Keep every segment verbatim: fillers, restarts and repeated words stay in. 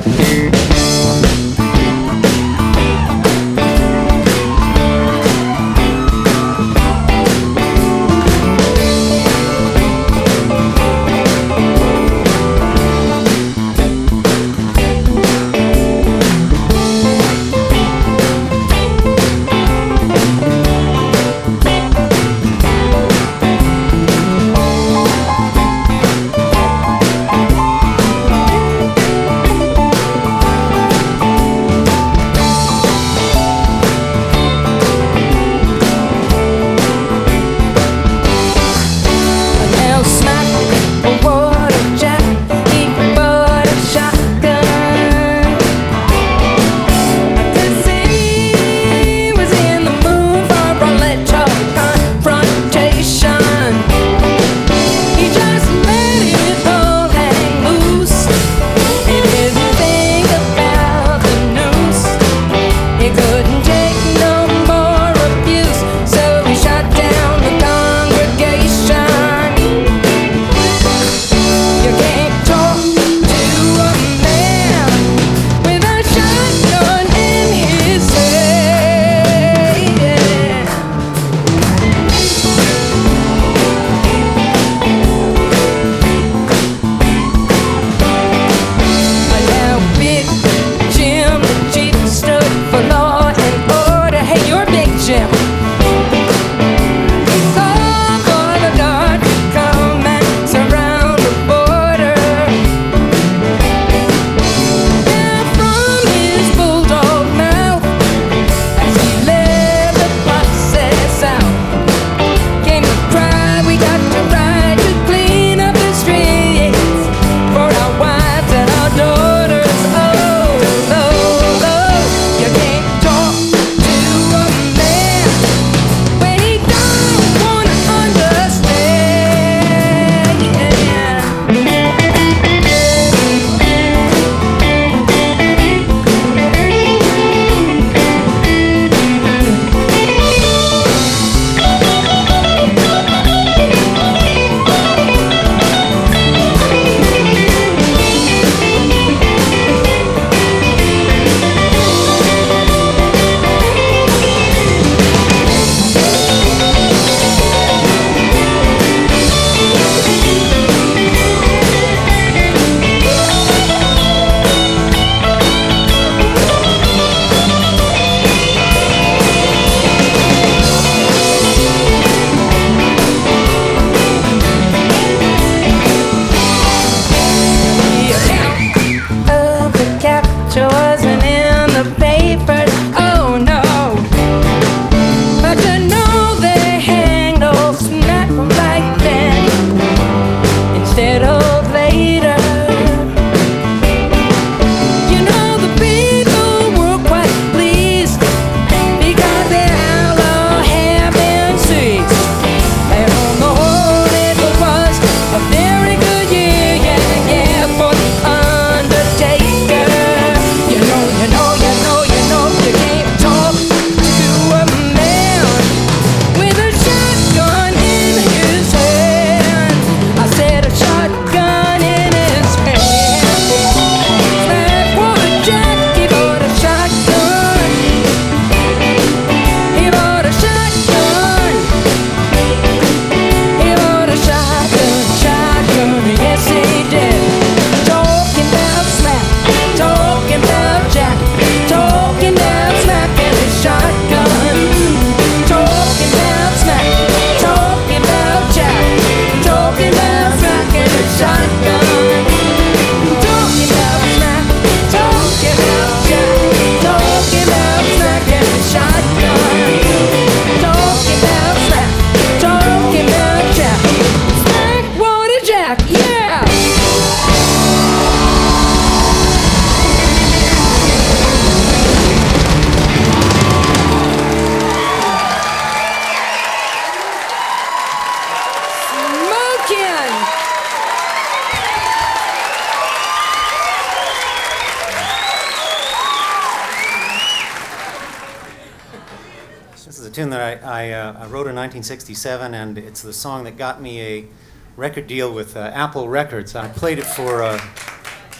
tune that I, I, uh, I wrote in nineteen sixty-seven, and it's the song that got me a record deal with uh, Apple Records. I played it for uh,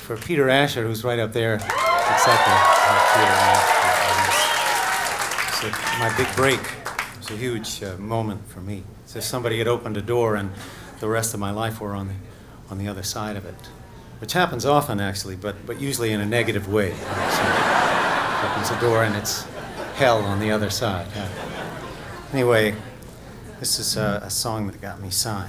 for Peter Asher, who's right up there. Exactly. Peter Asher. It's a, my big break. It's a huge uh, moment for me. It's as if somebody had opened a door and the rest of my life were on the, on the other side of it. Which happens often, actually, but, but usually in a negative way. So, opens a door and it's hell on the other side. Yeah. Anyway, this is a, a song that got me signed.